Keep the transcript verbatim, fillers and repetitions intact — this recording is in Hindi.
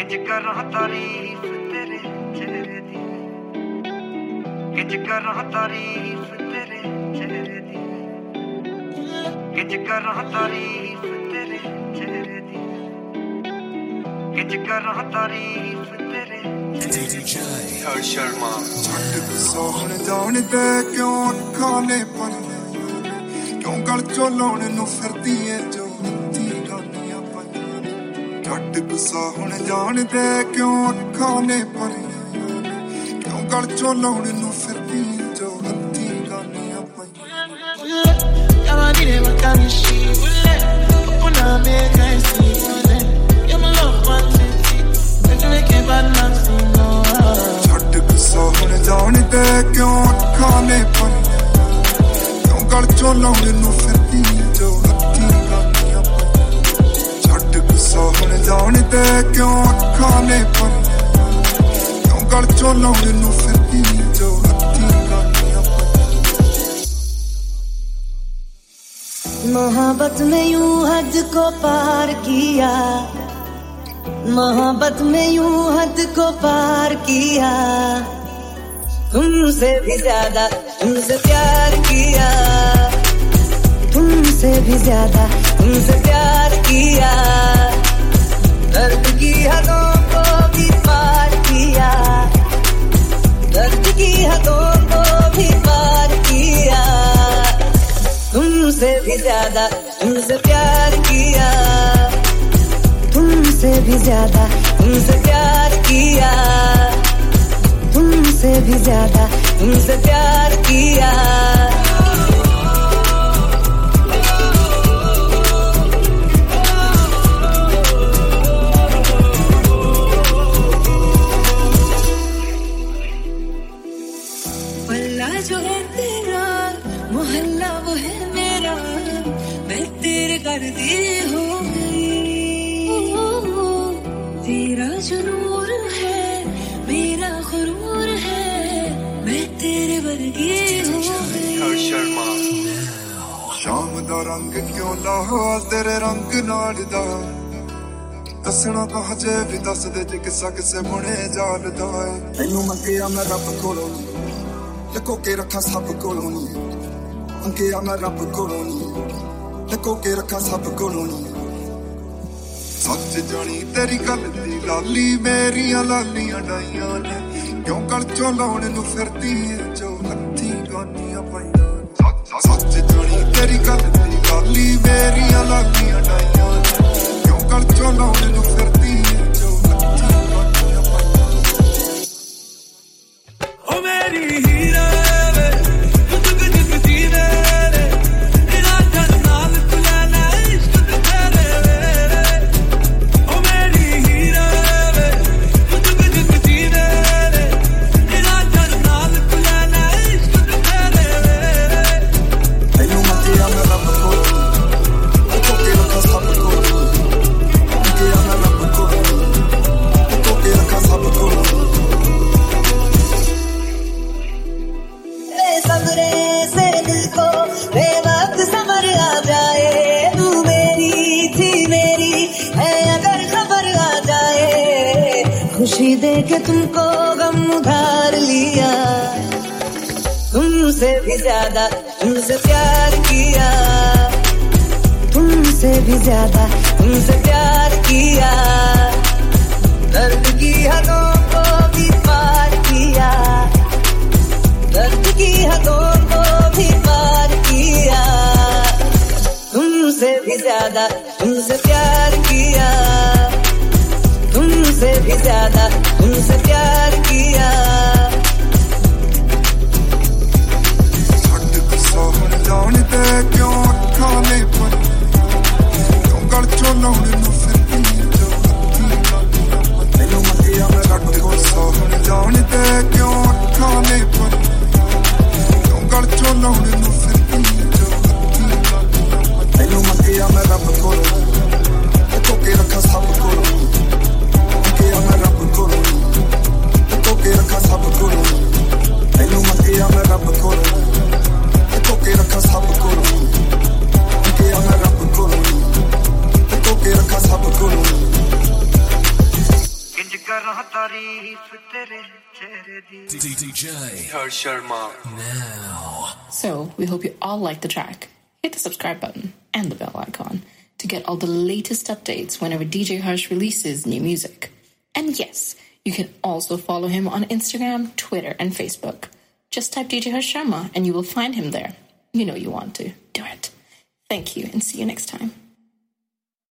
किंज करा तारीफ तेरे चेहरे दी किंज करा तारीफ तेरे चेहरे दी किंज करा तारीफ तेरे चेहरे दी किंज करा तारीफ तेरे हर शर्मा छट सोहण जान दे क्यों खाने पर क्यों गल चो लाने नु फिरदी है जो छट गुस्सा हुण जान दे क्यों खाने पर क्यों गल चो लाने नु फिरदी जो हत्थी गानियां पाईयां You're my baby, what can you see? Open up, make I see you. You're my love, one city. Make you make a bad man sing, no. छट गुस्सा हुण जान दे क्यों खाने पर क्यों गल चो लाने नु फिरदी जो हत्थी गानियां सोहण जान दे क्यों खाने पर क्यों गल चो लाने नु फिरदी जो हत्थी गानियां मोहब्बत में यूं हद को पार किया मोहब्बत में यूं हद को पार किया तुमसे भी ज्यादा तुमसे प्यार किया तुमसे भी ज्यादा तुमसे प्यार किया दर्द की हदों को भी पार किया दर्द की हदों को भी पार किया तुमसे भी ज्यादा तुमसे प्यार किया तुमसे भी ज्यादा तुमसे प्यार किया तुमसे भी ज्यादा तुमसे प्यार किया जो है तेरा मोहल्ला वो है मेरा मैं तेरे करती हो गई तेरा जो नूर है मेरा गुरूर है मैं तेरे वर्गी हो गई हर शर्मा शाम दा रंग क्यों लाहा तेरे रंग नाल दा दसना कहा जे भी दस दे जे किसा किसे बुने जाल दा तैनू मंगिया मैं रब कोलों लको के रखा सब कोलों नी मंगिया मैं रब कोलों नी लको के रखा सब कोलों नी सच जानी तेरी गल दी लाली मेरियां लालियां डाइयां ने क्यों गल चो लाने नु फिरदी है जो हत्थी गानियां पाईयां सच जानी तेरी गल दी लाली मेरियां लालियां डाइयां ने क्यों गल चो लाने नु फिरदी है जो हत्थी गानियां पाईयां ओ मेरी हीरा वे तू तुझ दिखती मेरे तेरा जन्नत तुलाना इश्क तेरे मेरे ओ मेरी हीरा वे तू तुझ दिखती मेरे तेरा जन्नत तुलाना इश्क तेरे मेरे तैनू मंगिया मैं रब कोलों लको के रखा सब कोलों मंगिया मैं रब कोलों लको के रखा सब कोलों सब्रे से दिल को बेवक्त समर आ जाए तू मेरी थी मेरी है अगर खबर आ जाए खुशी दे के तुमको गम उधार लिया तुमसे भी ज्यादा तुमसे प्यार किया तुमसे भी ज्यादा तुमसे प्यार किया दर्द की हदों को भी पार किया दर्द की हदों को भी पार किया तुमसे भी ज्यादा तुमसे प्यार किया तुमसे भी ज्यादा तुमसे प्यार किया छट सोहण जान दे क्यों खाने पर क्यों गल चो लाने नु फिरदी जो हत्थी गानियां तैनू मंगिया मैं रब को सोहण जान दे क्यों खाने पर गल चो लाने नु फिरदी जो हत्थी गानियां तैनू मंगिया मैं रब कोलों लको के रखा सब कोलों मंगिया मैं रब कोलों लको के रखा सब कोलों तैनू मंगिया मैं रब कोलों लको के रखा सब कोलों मंगिया मैं रब कोलों लको के रखा सब करा तारीफ तेरे चेहरे दी D J Harsh Sharma now. So, we hope you all like the track. Hit the subscribe button and the bell icon to get all the latest updates whenever D J Harsh releases new music. And yes, you can also follow him on Instagram, Twitter, and Facebook. Just type D J Harsh Sharma and you will find him there. You know you want to. Do it. Thank you and see you next time.